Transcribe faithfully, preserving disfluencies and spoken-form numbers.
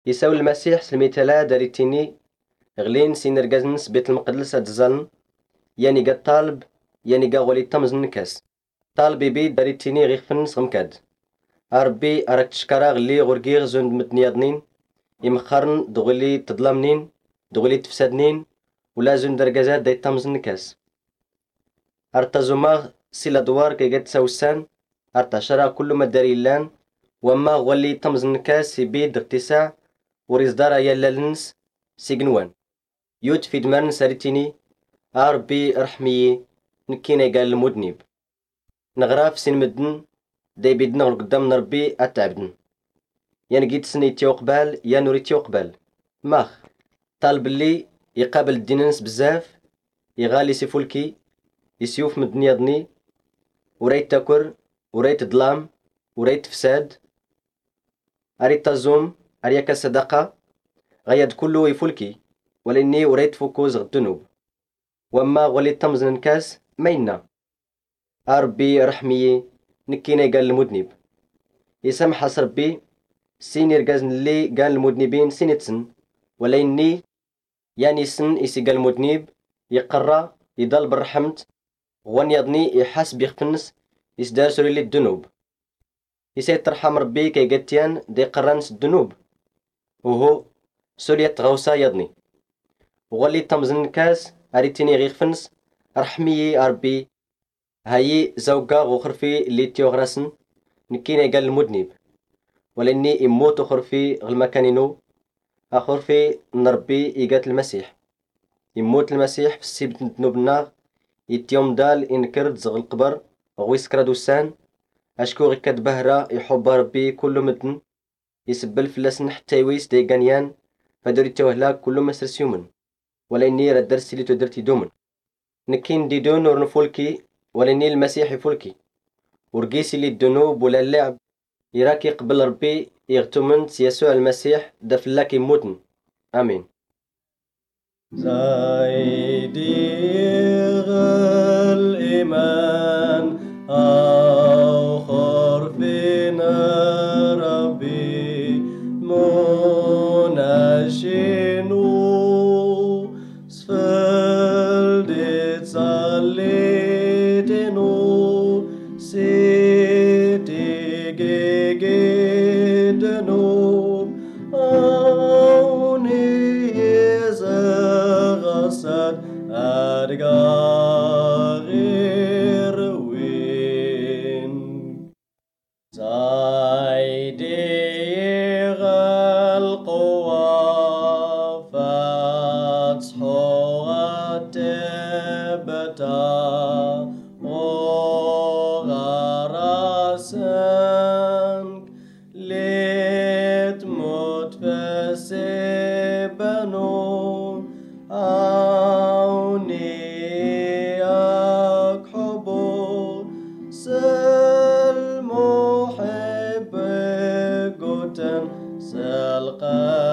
يساوي المسيح سلميتلا داريتيني غلين سينرجازنس بيت المقدس اتزالن يعني قا طالب يعني قا غولي تمزن نكاس طالبي بي داريتيني غير فنس غمكاد أربي أراك تشكرا غلي غوركيغ زوند متنياضنين يمخرن دغلي تظلمنين دغلي تفسدنين ولا زوند درجازات داي تمزن نكاس أرتا زوماغ سيلا دوار كي قد سوسان أرتا شرا كل ما داري لان وما غولي تمزن نكاس يبيد اغتساع وريزدارا يالالنس سيجنوان يوت في دمارن سارتيني أربي أرحمي نكينا قال المذنب نغراف سين مدن داي بيدنا قدام نربي أتعبدن يا نقيت سني تيوقبال يا نوري تيوقبال ماخ طالب اللي يقابل الدينانس بزاف يغالي سيفولكي يسيوف من الدنيا ضني وريت تاكر وريت ظلام وريت فساد أريد تزوم أريك صدقة غيد كله يفولكي ولاني وريت فوكوز الذنوب وما غوليت تمزن كاس مينا أربي رحمي نكينا قال المذنب يسامح ربي سين يرقازن اللي قال المذنبين سينتسن ولاني يعني سن يسي قال المذنب يقرى يضل بالرحمت غوان يضني يحاس بيخفنس يسدار سوري لي الذنوب يسيت ترحم ربي كي قتيان دي قرانس الذنوب وهو سوريا تغوصا يضني وغولي تمزن كاس أريتيني غير فنس رحمي أربي هاي زوجة غخرفي اللي تيوغراسن نكينا قال المذنب ولاني يموت خرفي غالمكانينو أخرفي نربي إيقات المسيح يموت المسيح في السبت ذنوبنا يتيوم دال إنكرد زغ القبر غويس كرادوسان أشكو غي كدبهرة يحب ربي كل مدن يسبل فلاسن حتى يويس ديقانيان فدوري توهلاك كل مسرس يومن ولاني رد درسي اللي تدرتي دومن نكين دي دون ورنفولكي ولاني المسيح يفولكي ورقيسي لي الذنوب ولا اللعب يراكي قبل ربي يغتمن يسوع المسيح دفلاك يموتن آمين زايدي الإيمان آخر فينا ربي مناشنو سفل دي تصليتنو سيتي جيجدنو أوني يزغسد أرقى غير وين زايدي غالقوة فتحو التبتا وغرسنك لتموت فسبنو أوني أكحبو سل محب قتن سل